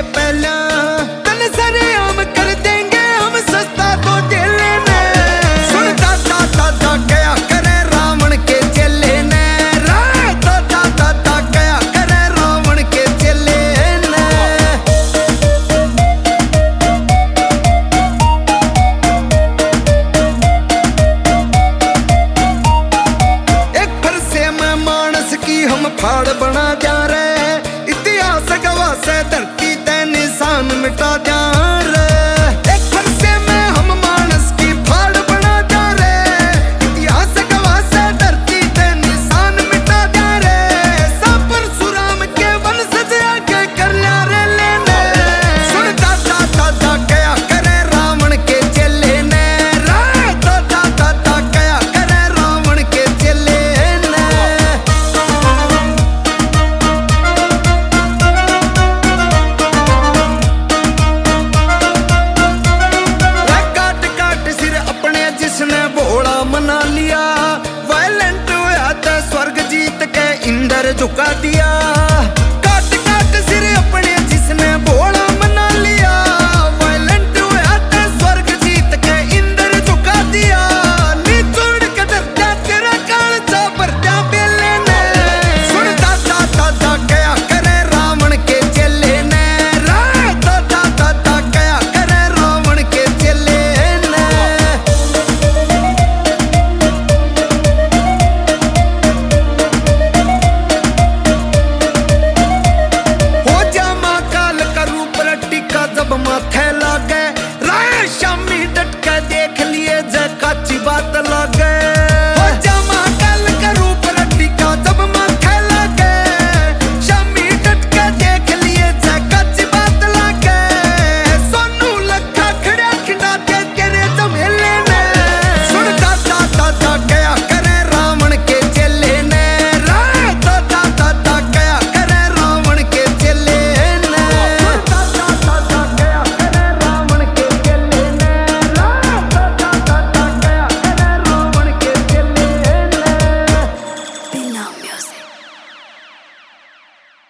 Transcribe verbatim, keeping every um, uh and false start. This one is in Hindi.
पहला तन सरे आम कर देंगे हम सस्ता तो दे लेना। सुन दादा दादा गया करे रावण के चेले ने, दादा दादा गया करे रावण के चेले ने। एक फरसे में मानस की हम फाड़ बना जा रहे, इतिहास गवाह से धरती ते निशान मिटा जा रहे। एक फरसे में हम मानस की फाड़ बना जा रहे, इतिहास गवाह से धरती ते निशान मिटा जा रहे। सब परशुराम के वंशज आगे कर ला रे लेने। सुन दादा दादा गया करे रावण के चेले ने, दादा दादा गया करे रावण के चेले ने। काट काट सिर अपने जिसने भोला मना लिया, वायलेंट होया तो स्वर्ग जीत के इंद्र झुका दिया। काट काट सिर अपने जिसने भोला मना लिया, वायलेंट होया तो स्वर्ग जीत के इंद्र झुका दिया। निचोड़ के डरता तेरा कालचा भरता बेले ने। सुन दादा दादा गया करे रावण के चेले ने, दादा दादा गया करे रावण के चेले ने। हो जा माँ काल का रूप रट्टी का जब माथे लागे,